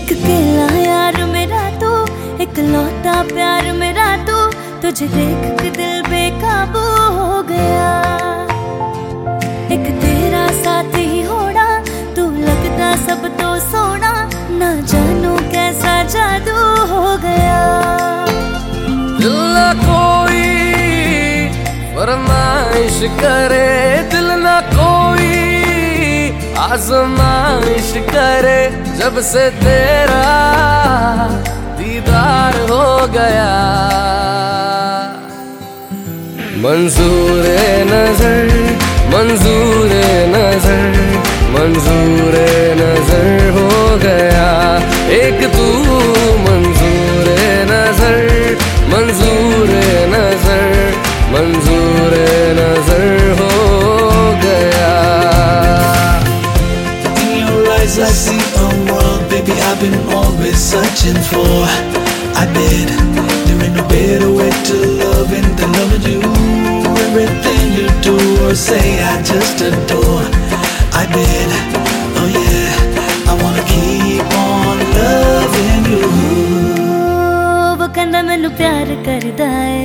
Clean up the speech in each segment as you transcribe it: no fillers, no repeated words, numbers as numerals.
एक अकेला यार मेरा तू, एक लौटा प्यार मेरा तू, तुझे देख के दिल बेकाबू हो गया। एक तेरा साथ ही होना, तू लगता सब तो सोना, ना जानो कैसा जादू हो गया। दिल ना कोई फरमाइश करे, दिल ना कोई आजमाइश करे, जब से तेरा दीदार हो गया। मंजूर नजर, मंजूर नजर, मंजूर नजर हो गया एक तू। मंजूर नजर, मंजूर नजर, मंजूर नजर हो गया। I see a world, baby, I've been always searching for. I bet there ain't no better way to loving than loving you. Everything you do or say, I just adore. I bet, oh yeah, I wanna keep on loving you. वो कहंदा मैनू प्यार करदा है,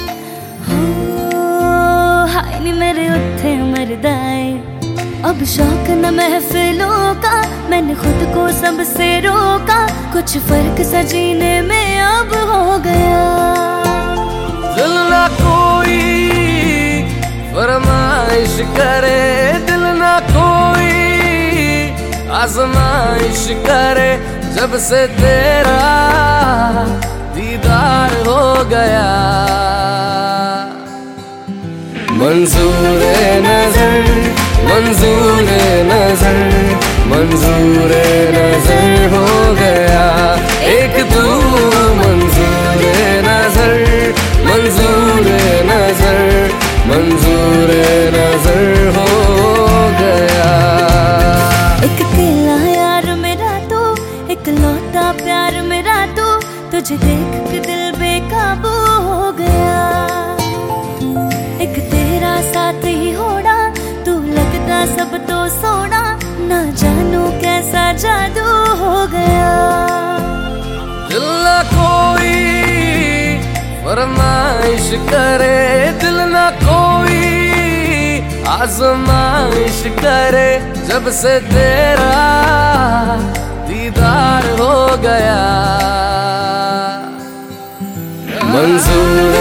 हाय नी मेरे उत्थे मरदा है। अब शौक न महफिलों का, मैंने खुद को सबसे रोका, कुछ फर्क सा जीने में अब हो गया। दिल ना कोई फरमाइश करे, दिल ना कोई आजमाइश करे, जब से तेरा दीदार हो गया। मंजूर नजर, मंजूर नजर, मंजूर नजर हो गया एक तू। मंजूर नजर, मंजूर नजर, मंजूर नजर हो गया। एक अकेला यार मेरा तू, एक लौटा प्यार मेरा तू, तुझे देख के दिल बेकाबू हो गया। एक तेरा साथ ही होना, तू लगता सब तो सोना, ना जानो कैसा जादू हो गया। दिल ना कोई फरमाइश करे, दिल ना कोई आजमाइश करे, जब से तेरा दीदार हो गया। मंजूर